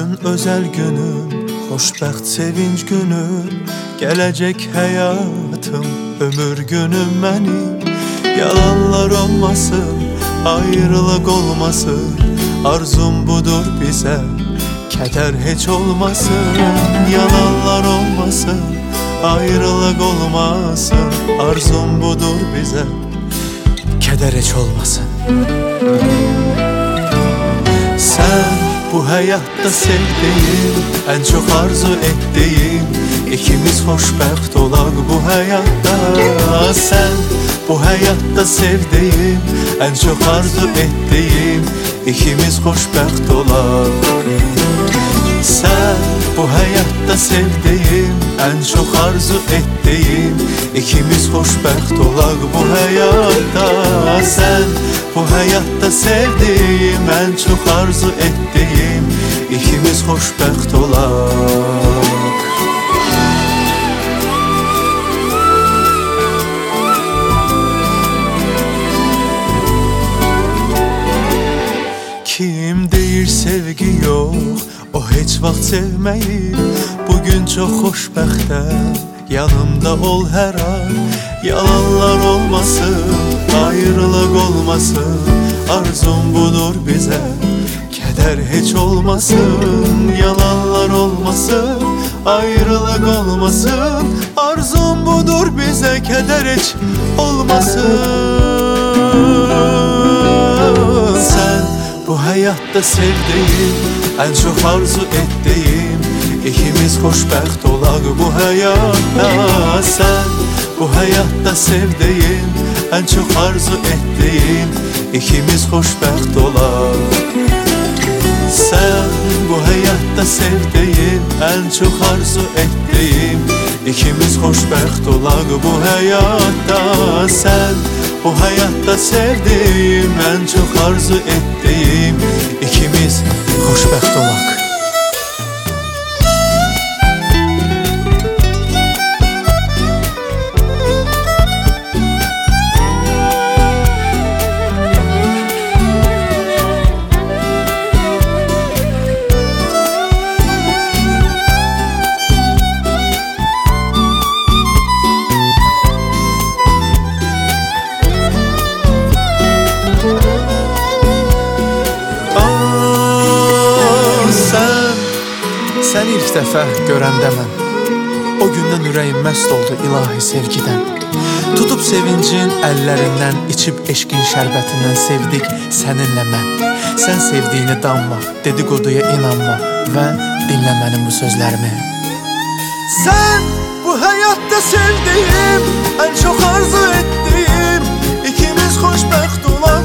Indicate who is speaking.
Speaker 1: Sən özəl günüm, xoşbəxt sevinç günüm, gələcək həyatım, ömür günüm mənim. Yalanlar olmasın, ayrılıq olmasın, arzum budur bizə, kədər heç olmasın. Yalanlar olmasın, ayrılıq olmasın, arzum budur bizə, kədər heç olmasın. Sən bu həyatda sevdiyim, ən çox arzu etdiyim, İkimiz xoşbəxt olaq bu həyatda. Sən bu həyatda sevdiyim, ən çox arzu etdiyim, İkimiz xoşbəxt olaq. Sən bu həyatda sevdiyim, ən çox arzu etdiyim, İkimiz xoşbəxt olaq bu həyatda. Sən bu həyatda sevdiyim, ən çox arzu etdiyim, İkimiz xoşbəxt olaq. Kim deyir sevgi yox, o heç vaxt sevməyib. Bugün çox xoşbəxtəm, yanımda ol hər an. Yalanlar olmasın, ayrılıq olmasın, arzum budur bizə, kədər heç olmasın. Yalanlar olmasın, ayrılıq olmasın, arzum budur bizə, kədər heç olmasın. Sən bu həyatda sevdiyim, ən çox arzu etdiyim, İkimiz xoşbəxt olaq bu həyatda. Sən bu həyatda sevdiyim, ən çox arzu etdiyim, İkimiz xoşbəxt olaq. Sən bu həyatda sevdiyim, ən çox arzu etdiyim, İkimiz xoşbəxt olaq bu həyatda. Sən bu həyatda sevdiyim, ən çox arzu etdiyim, İkimiz xoşbəxt olaq. Sən ilk dəfə görəndə mən, o gündən ürəyim məst oldu ilahi sevgidən. Tutub sevincin əllərindən, içib eşqin şərbətindən sevdik səninlə mən. Sən sevdiyini danma, dedikoduya inanma və dinlə mənim bu sözlərimi. Sən bu həyatda sevdiyim, ən çox arzu etdiyim, İkimiz xoşbəxt olaq